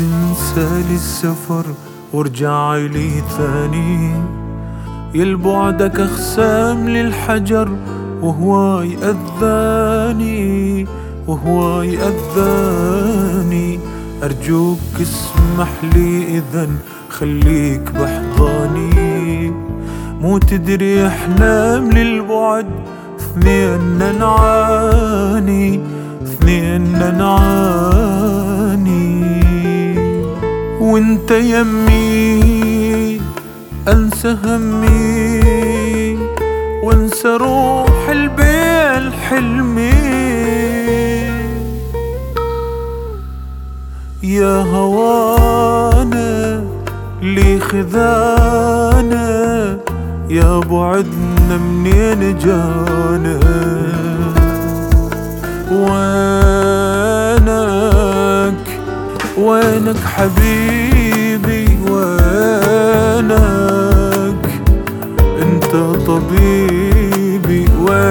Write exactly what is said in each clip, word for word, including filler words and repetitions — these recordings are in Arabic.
تنسى لي السفر وارجع لي ثاني. يلبعدك أخسام للحجر وهو يأذاني وهو يأذاني. أرجوك اسمح لي إذن خليك بحضاني. مو تدري احنا من البعد اثنين نعاني اثنين نعاني. وانت يمي انسى همي وانسى روح البين حلمي. يا هوانا لي خذانا يا بعدنا منين جانا. وينك وينك حبيبي وينك انت طبيبي.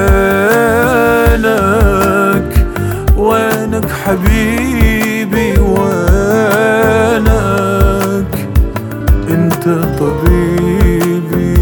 وينك وينك حبيبي وينك انت طبيبي.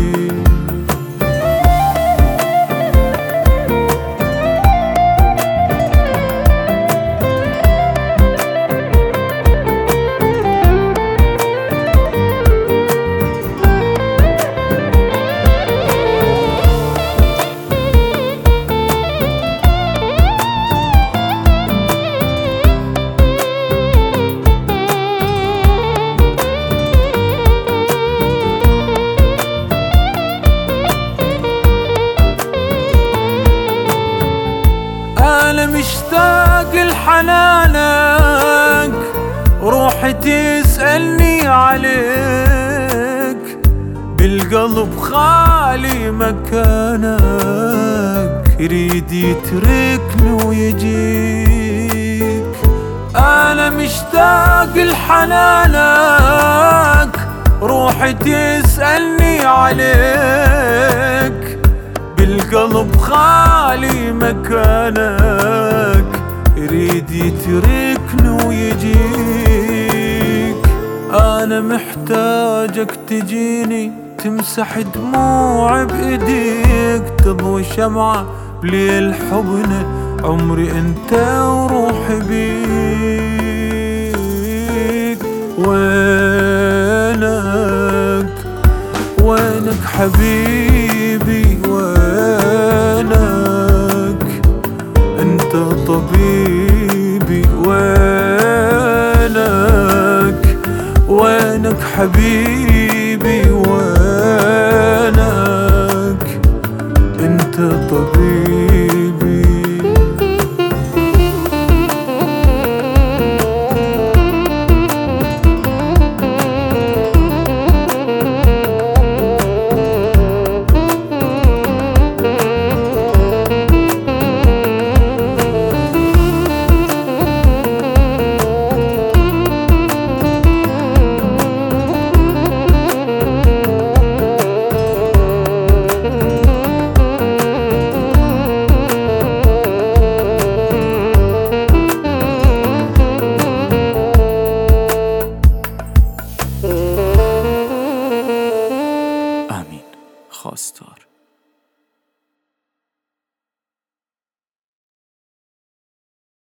أنا مشتاق لحنانك روحي تسألني عليك. بالقلب خالي مكانك يريد يتركني ويجيك. أنا مشتاق لحنانك روحي تسألني عليك. بالقلب خالي مكانك يريد يتركني ويجيك. أنا محتاجك تجيني تمسح دموع بإيديك. تضوي شمعة بليل حبنا عمري انت وروحي بيك. وينك وينك حبيبي وينك انت طبيبي. وينك وينك حبيبي وينك انت طبيبي. آمین خواستار.